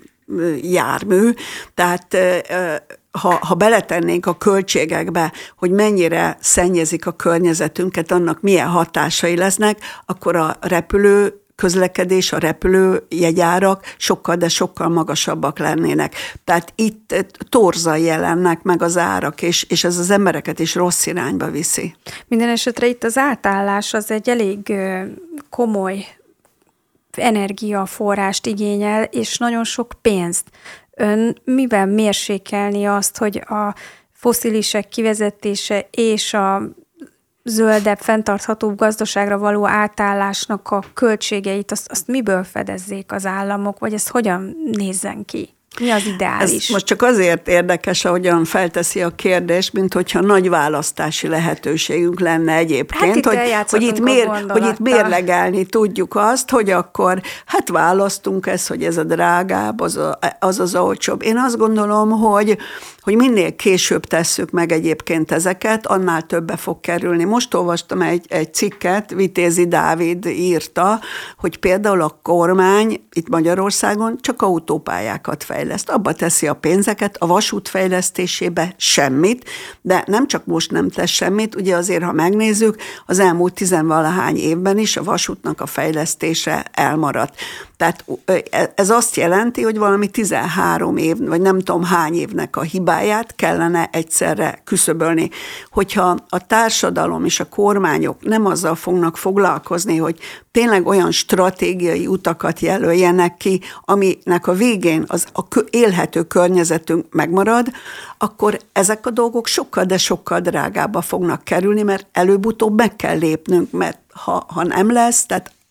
jármű, tehát ha, ha beletennénk a költségekbe, hogy mennyire szennyezik a környezetünket, annak milyen hatásai lesznek, akkor a repülő közlekedés, a repülőjegyárak sokkal, de sokkal magasabbak lennének. Tehát itt torzan jelennek meg az árak, és, és ez az embereket is rossz irányba viszi. Minden esetre itt az átállás az egy elég komoly energiaforrást igényel, és nagyon sok pénzt. Ön mivel mérsékelni azt, hogy a fosszilisek kivezetése és a zöldebb, fenntarthatóbb gazdaságra való átállásnak a költségeit, azt, azt miből fedezzék az államok, vagy ez hogyan nézzen ki? Mi az ideális? Ez most csak azért érdekes, ahogyan felteszi a kérdést, mint hogyha nagy választási lehetőségünk lenne egyébként, hát itt hogy, hogy, itt mér, hogy itt mérlegelni tudjuk azt, hogy akkor hát választunk ezt, hogy ez a drágább, az a, az, az olcsóbb. Én azt gondolom, hogy hogy minél később tesszük meg egyébként ezeket, annál többe fog kerülni. Most olvastam egy, egy cikket, Vitézi Dávid írta, hogy például a kormány itt Magyarországon csak autópályákat fejleszt. Abba teszi a pénzeket, a vasút fejlesztésébe semmit, de nem csak most nem tesz semmit, ugye azért, ha megnézzük, az elmúlt tizenvalahány évben is a vasútnak a fejlesztése elmaradt. Tehát ez azt jelenti, hogy valami tizenhárom év, vagy nem tudom hány évnek a hibáját kellene egyszerre küszöbölni. Hogyha a társadalom és a kormányok nem azzal fognak foglalkozni, hogy tényleg olyan stratégiai utakat jelöljenek ki, aminek a végén az a élhető környezetünk megmarad, akkor ezek a dolgok sokkal, de sokkal drágábba fognak kerülni, mert előbb-utóbb meg kell lépnünk, mert ha, ha nem lesz, tehát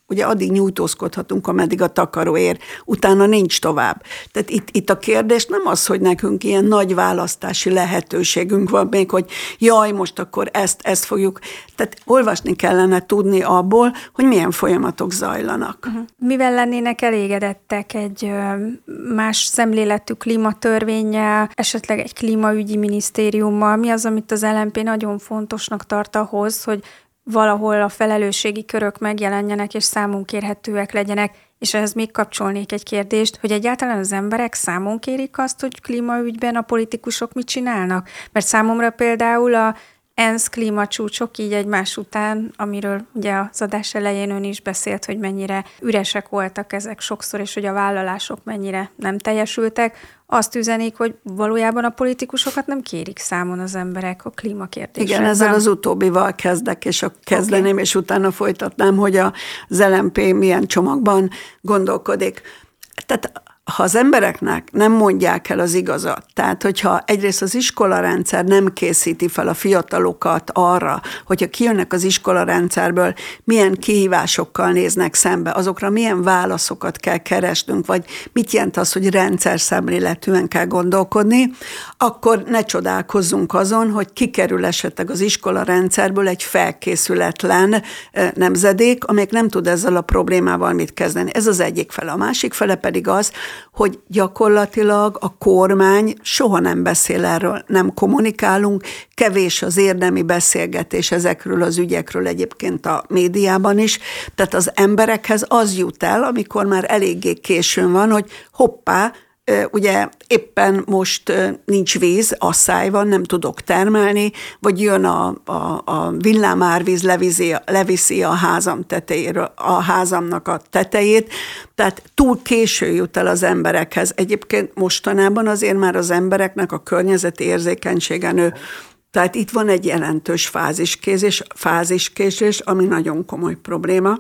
ugye addig nyújtózkodhatunk, ameddig a takaró ér, utána nincs tovább. Tehát itt, itt a kérdés nem az, hogy nekünk ilyen nagy választási lehetőségünk van még, hogy jaj, most akkor ezt, ezt fogjuk. Tehát olvasni kellene tudni abból, hogy milyen folyamatok zajlanak. Uh-huh. Mivel lennének elégedettek egy más szemléletű klímatörvénnyel, esetleg egy klímaügyi minisztériummal? Mi az, amit az el em pé nagyon fontosnak tart ahhoz, hogy valahol a felelősségi körök megjelenjenek és számon kérhetőek legyenek, és ehhez még kapcsolnék egy kérdést, hogy egyáltalán az emberek számon kérik azt, hogy klímaügyben a politikusok mit csinálnak? Mert számomra például a ENSZ klímacsúcsok így egymás után, amiről ugye az adás elején ön is beszélt, hogy mennyire üresek voltak ezek sokszor, és hogy a vállalások mennyire nem teljesültek, azt üzenik, hogy valójában a politikusokat nem kérik számon az emberek a klímakérdésekben. Igen, ezzel az utóbbival kezdek, és a kezdeném, okay. És utána folytatnám, hogy az el em pé milyen csomagban gondolkodik. Tehát ha az embereknek nem mondják el az igazat, tehát hogyha egyrészt az iskolarendszer nem készíti fel a fiatalokat arra, hogyha kijönnek az iskolarendszerből, milyen kihívásokkal néznek szembe, azokra milyen válaszokat kell keresnünk, vagy mit jelent az, hogy rendszer szemléletűen kell gondolkodni, akkor ne csodálkozzunk azon, hogy kikerül esetleg az iskolarendszerből egy felkészületlen nemzedék, amelyik nem tud ezzel a problémával mit kezdeni. Ez az egyik fele. A másik fele pedig az, hogy gyakorlatilag a kormány soha nem beszél erről, nem kommunikálunk, kevés az érdemi beszélgetés ezekről az ügyekről egyébként a médiában is, tehát az emberekhez az jut el, amikor már eléggé későn van, hogy hoppá, ugye éppen most nincs víz, asszály van, nem tudok termelni, vagy jön a, a, a villámárvíz, leviszi, leviszi a házam tetejéről, a házamnak a tetejét, tehát túl késő jut el az emberekhez. Egyébként mostanában azért már az embereknek a környezeti érzékenysége nő. Tehát itt van egy jelentős fáziskésés, fáziskésés, ami nagyon komoly probléma.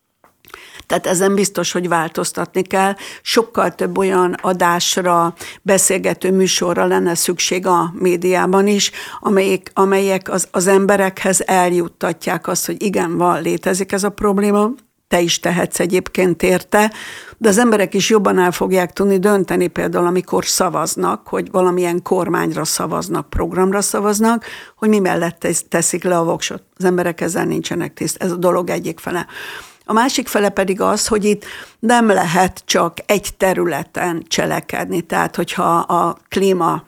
Tehát ezen biztos, hogy változtatni kell. Sokkal több olyan adásra, beszélgető műsorra lenne szükség a médiában is, amelyek, amelyek az, az emberekhez eljuttatják azt, hogy igen, van, létezik ez a probléma, te is tehetsz egyébként érte, de az emberek is jobban el fogják tudni dönteni, például amikor szavaznak, hogy valamilyen kormányra szavaznak, programra szavaznak, hogy mi mellett teszik le a voksot. Az emberek ezzel nincsenek tiszt. Ez a dolog egyik fele. A másik fele pedig az, hogy itt nem lehet csak egy területen cselekedni, tehát hogyha a klíma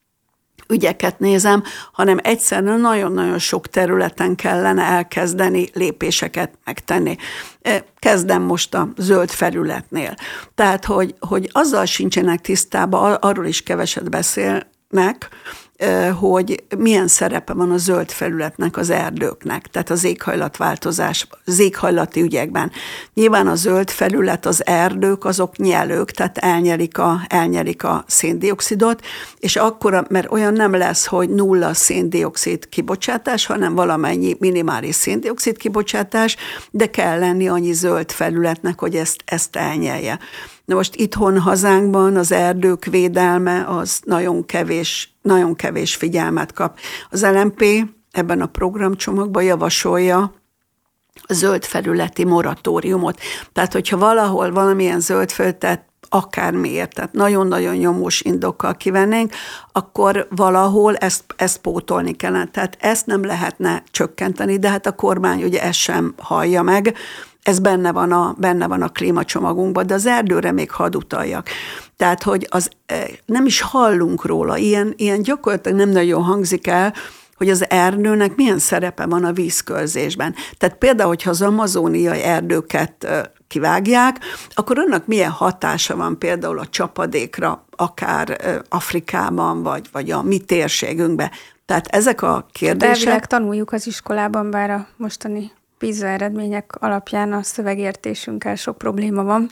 ügyeket nézem, hanem egyszerűen nagyon-nagyon sok területen kellene elkezdeni lépéseket megtenni. Kezdem most a zöld felületnél. Tehát, hogy, hogy azzal sincsenek tisztában, arról is keveset beszélnek, hogy milyen szerepe van a zöld felületnek, az erdőknek, tehát az éghajlatváltozás, az éghajlati ügyekben. Nyilván a zöld felület, az erdők, azok nyelők, tehát elnyelik a, elnyelik a széndioxidot, és akkor, mert olyan nem lesz, hogy nulla széndioxid kibocsátás, hanem valamennyi minimális széndioxid kibocsátás, de kell lenni annyi zöld felületnek, hogy ezt, ezt elnyelje. Na most itthon hazánkban az erdők védelme az nagyon kevés, nagyon kevés figyelmet kap. Az el em pé ebben a programcsomagban javasolja a zöld felületi moratóriumot. Tehát, hogyha valahol valamilyen zöld felületet akármiért, tehát nagyon-nagyon nyomós indokkal kivennénk, akkor valahol ezt, ezt pótolni kellene. Tehát ezt nem lehetne csökkenteni, de hát a kormány ugye ezt sem hallja meg. Ez benne van a, benne van a klímacsomagunkban, de az erdőre még hadd utaljak. Tehát, hogy az, nem is hallunk róla, ilyen, ilyen gyakorlatilag nem nagyon hangzik el, hogy az erdőnek milyen szerepe van a vízkörzésben. Tehát például, hogyha az amazóniai erdőket kivágják, akkor annak milyen hatása van például a csapadékra, akár Afrikában, vagy, vagy a mi térségünkben. Tehát ezek a kérdések... Elvileg tanuljuk az iskolában, bár a mostani PISA eredmények alapján a szövegértésünkkel sok probléma van.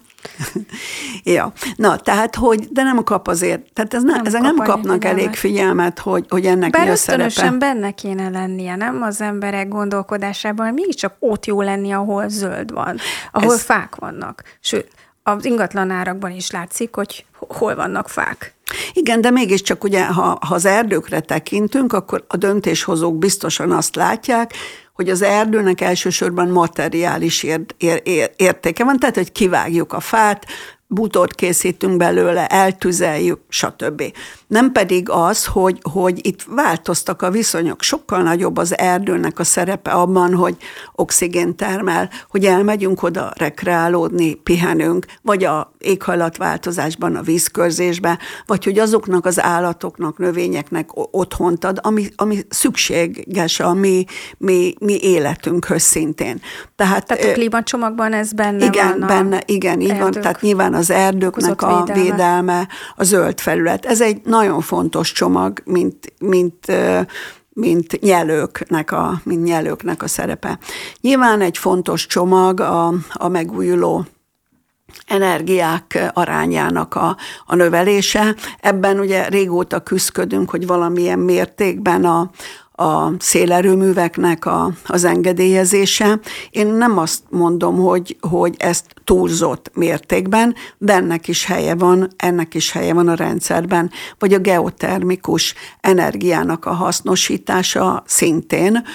Ja, na, tehát, hogy, de nem kap azért, tehát ez nem, nem ezek kap nem kapnak figyelmet. Elég figyelmet, hogy, hogy ennek bár mi a szerepe. ösztönösen benne kéne lennie, nem az emberek gondolkodásában, mégiscsak ott jó lenni, ahol zöld van, ahol ez... fák vannak. Sőt, az ingatlanárakban is látszik, hogy hol vannak fák. Igen, de mégiscsak ugye, ha, ha az erdőkre tekintünk, akkor a döntéshozók biztosan azt látják, hogy az erdőnek elsősorban materiális ér, ér, ér, értéke van, tehát hogy kivágjuk a fát, bútort készítünk belőle, eltüzeljük, stb. Nem pedig az, hogy, hogy itt változtak a viszonyok. Sokkal nagyobb az erdőnek a szerepe abban, hogy oxigént termel, hogy elmegyünk oda rekreálódni, pihenünk, vagy a éghajlatváltozásban, a vízkörzésbe, vagy hogy azoknak az állatoknak, növényeknek otthont ad, ami, ami szükséges a mi, mi, mi életünkhöz szintén. Tehát, Tehát a klímacsomagban ez benne igen, van? Benne, igen, így van. Tehát nyilván az erdőknek a védelme. védelme, a zöld felület. Ez egy nagyon fontos csomag, mint, mint, mint, nyelőknek a, mint nyelőknek a szerepe. Nyilván egy fontos csomag a, a megújuló energiák arányának a, a növelése. Ebben ugye régóta küzdködünk, hogy valamilyen mértékben a, a szélerőműveknek a, az engedélyezése. Én nem azt mondom, hogy, hogy ezt túlzott mértékben, de ennek is helye van, ennek is helye van a rendszerben, vagy a geotermikus energiának a hasznosítása szintén.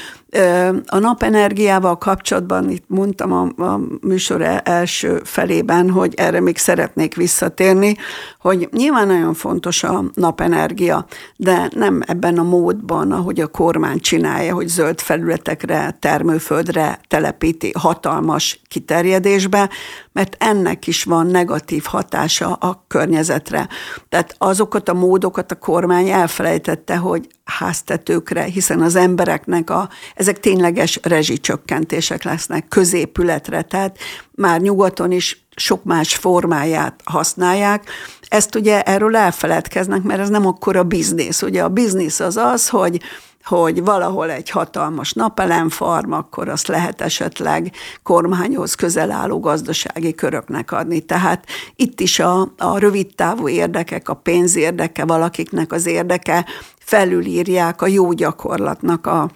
A napenergiával kapcsolatban itt mondtam a, a műsor első felében, hogy erre még szeretnék visszatérni, hogy nyilván nagyon fontos a napenergia, de nem ebben a módban, ahogy a kormány csinálja, hogy zöld felületekre, termőföldre telepíti hatalmas kiterjedésbe, mert ennek is van negatív hatása a környezetre. Tehát azokat a módokat a kormány elfelejtette, hogy háztetőkre, hiszen az embereknek a, ezek tényleges rezsicsökkentések lesznek középületre, tehát már nyugaton is sok más formáját használják. Ezt ugye erről elfeledkeznek, mert ez nem akkora biznisz. Ugye a biznisz az az, hogy hogy valahol egy hatalmas napelemfarm, akkor azt lehet esetleg kormányhoz közel álló gazdasági köröknek adni. Tehát itt is a, a rövidtávú érdekek, a pénz érdeke, valakiknek az érdeke felülírják a jó gyakorlatnak a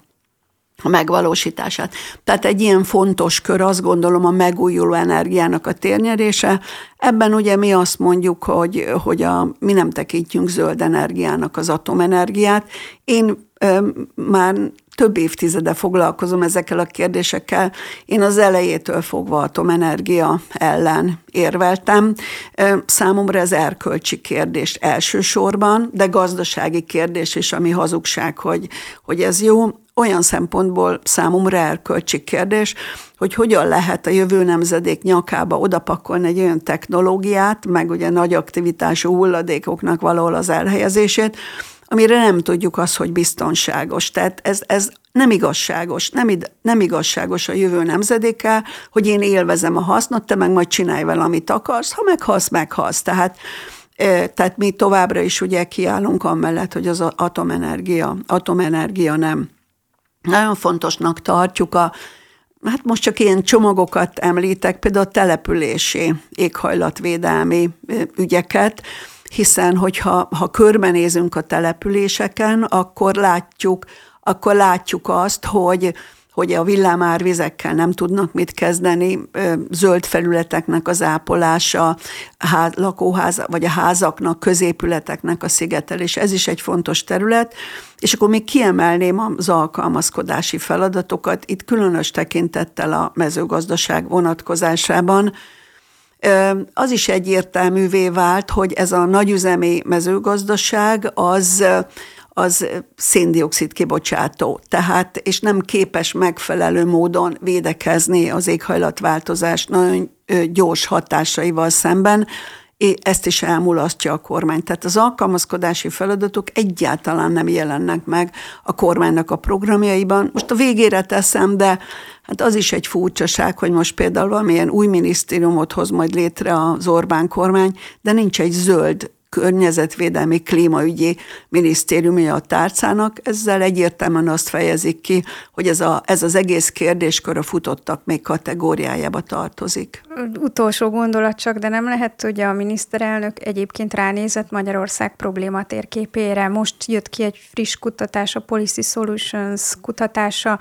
a megvalósítását. Tehát egy ilyen fontos kör, azt gondolom, a megújuló energiának a térnyerése. Ebben ugye mi azt mondjuk, hogy, hogy a, mi nem tekintjünk zöld energiának az atomenergiát. Én ö, már több évtizede foglalkozom ezekkel a kérdésekkel. Én az elejétől fogva atomenergia ellen érveltem. Számomra ez erkölcsi kérdés elsősorban, de gazdasági kérdés is, ami hazugság, hogy, hogy ez jó. Olyan szempontból számomra erkölcsi kérdés, hogy hogyan lehet a jövő nemzedék nyakába odapakolni egy olyan technológiát, meg ugye nagy aktivitású hulladékoknak valahol az elhelyezését, amire nem tudjuk azt, hogy biztonságos. Tehát ez, ez nem igazságos, nem, id, nem igazságos a jövő nemzedékkel, hogy én élvezem a hasznot, te meg majd csinálj vele, amit akarsz, ha meghalsz, meghalsz. Tehát Tehát mi továbbra is ugye kiállunk amellett, hogy az atomenergia, atomenergia nem. Nagyon fontosnak tartjuk a, hát most csak ilyen csomagokat említek, például a települési éghajlatvédelmi ügyeket, hiszen hogyha ha körbenézünk a településeken, akkor látjuk, akkor látjuk azt, hogy hogy a villámárvizekkel nem tudnak mit kezdeni, zöld felületeknek az ápolása, ház, lakóház, vagy a házaknak, középületeknek a szigetelés. Ez is egy fontos terület, és akkor még kiemelném az alkalmazkodási feladatokat, itt különös tekintettel a mezőgazdaság vonatkozásában. Az is egyértelművé vált, hogy ez a nagyüzemi mezőgazdaság az az szén-dioxid kibocsátó, tehát, és nem képes megfelelő módon védekezni az éghajlatváltozás nagyon gyors hatásaival szemben, ezt is elmulasztja a kormány. Tehát az alkalmazkodási feladatok egyáltalán nem jelennek meg a kormánynak a programjaiban. Most a végére teszem, de hát az is egy furcsaság, hogy most például valamilyen új minisztériumot hoz majd létre az Orbán kormány, de nincs egy zöld környezetvédelmi klímaügyi minisztériumja a tárcának, ezzel egyértelműen azt fejezik ki, hogy ez, a, ez az egész kérdéskör a futottak még kategóriájába tartozik. Utolsó gondolat csak, de nem lehet, hogy a miniszterelnök egyébként ránézett Magyarország problématérképére. Most jött ki egy friss kutatás, a Policy Solutions kutatása,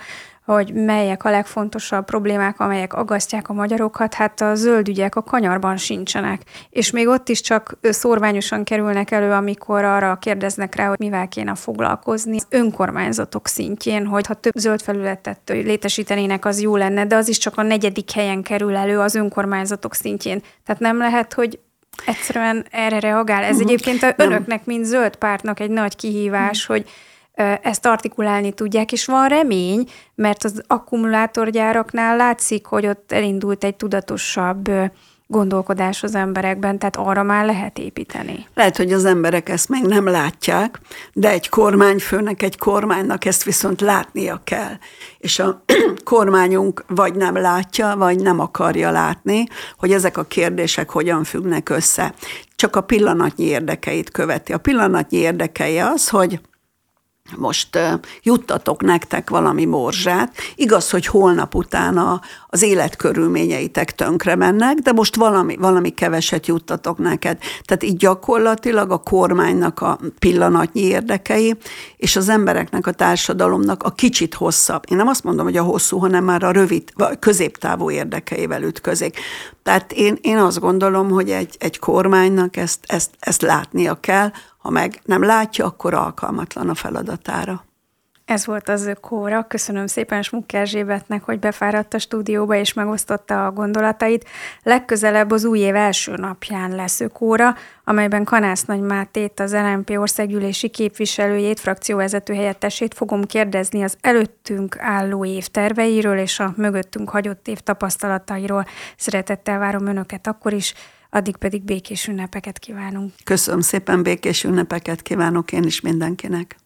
hogy melyek a legfontosabb problémák, amelyek aggasztják a magyarokat, hát a zöld ügyek a kanyarban sincsenek. És még ott is csak szórványosan kerülnek elő, amikor arra kérdeznek rá, hogy mivel kéne foglalkozni. Az önkormányzatok szintjén, hogy ha több zöld felületet létesítenének, az jó lenne, de az is csak a negyedik helyen kerül elő az önkormányzatok szintjén. Tehát nem lehet, hogy egyszerűen erre reagál. Ez egyébként önöknek, mint zöld pártnak egy nagy kihívás, hogy ezt artikulálni tudják, és van remény, mert az akkumulátorgyáraknál látszik, hogy ott elindult egy tudatosabb gondolkodás az emberekben, tehát arra már lehet építeni. Lehet, hogy az emberek ezt még nem látják, de egy kormányfőnek, egy kormánynak ezt viszont látnia kell. És a kormányunk vagy nem látja, vagy nem akarja látni, hogy ezek a kérdések hogyan függnek össze. Csak a pillanatnyi érdekeit követi. A pillanatnyi érdekei az, hogy most uh, juttatok nektek valami morzsát. Igaz, hogy holnap utána az életkörülményeitek tönkre mennek, de most valami, valami keveset juttatok neked. Tehát így gyakorlatilag a kormánynak a pillanatnyi érdekei, és az embereknek, a társadalomnak a kicsit hosszabb. Én nem azt mondom, hogy a hosszú, hanem már a rövid, középtávú érdekeivel ütközik. Tehát én, én azt gondolom, hogy egy, egy kormánynak ezt, ezt, ezt látnia kell, ha meg nem látja, akkor alkalmatlan a feladatára. Ez volt az Ökóra. Köszönöm szépen Smuk Erzsébetnek, hogy befáradt a stúdióba és megosztotta a gondolatait. Legközelebb az új év első napján lesz Ökóra, amelyben Kanász Nagy Mátét, az el em pé országgyűlési képviselőjét, frakcióvezető helyettesét fogom kérdezni az előttünk álló év terveiről és a mögöttünk hagyott év tapasztalatairól. Szeretettel várom önöket akkor is, addig pedig békés ünnepeket kívánunk. Köszönöm szépen, békés ünnepeket kívánok én is mindenkinek.